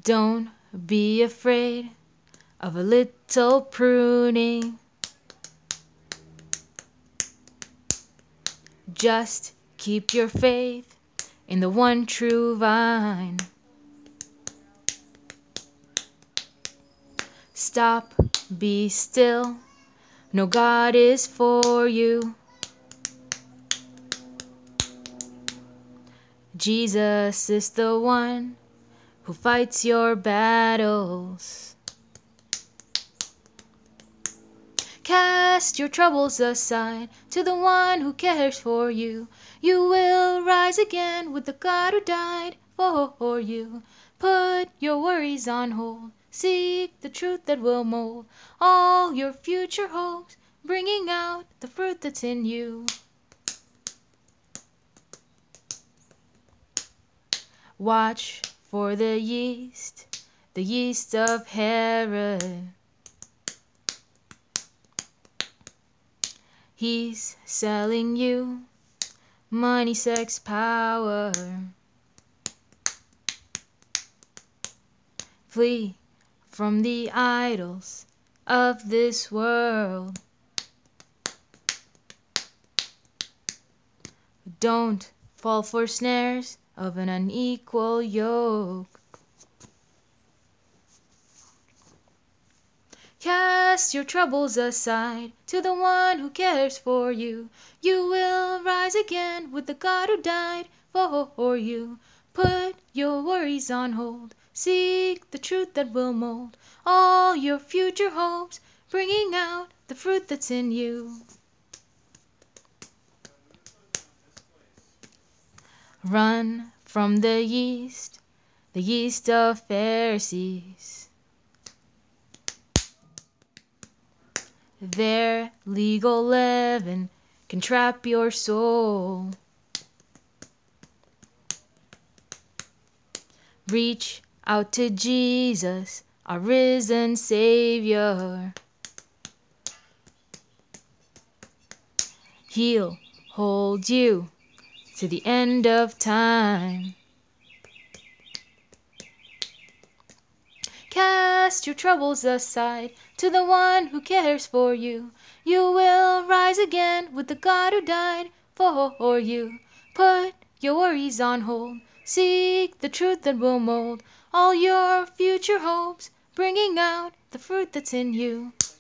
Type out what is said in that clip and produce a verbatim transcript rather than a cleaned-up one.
Don't be afraid of a little pruning. Just keep your faith in the one true vine. Stop, be still, know God is for you. Jesus is the one who fights your battles. Cast your troubles aside to the one who cares for you. You will rise again with the God who died for you. Put your worries on hold. Seek the truth that will mold all your future hopes, bringing out the fruit that's in you. Watch for the yeast, the yeast of Herod. He's selling you money, sex, power. Flee from the idols of this world. Don't fall for snares of an unequal yoke. Cast your troubles aside to the one who cares for you. You will rise again with the God who died for you. Put your worries on hold. Seek the truth that will mold all your future hopes, bringing out the fruit that's in you. Run from the yeast, the yeast of Pharisees. Their legal leaven can trap your soul. Reach out to Jesus, our risen Savior. He'll hold you to the end of time. Cast your troubles aside to the one who cares for you. You will rise again with the God who died for you. Put your worries on hold. Seek the truth that will mold all your future hopes, bringing out the fruit that's in you.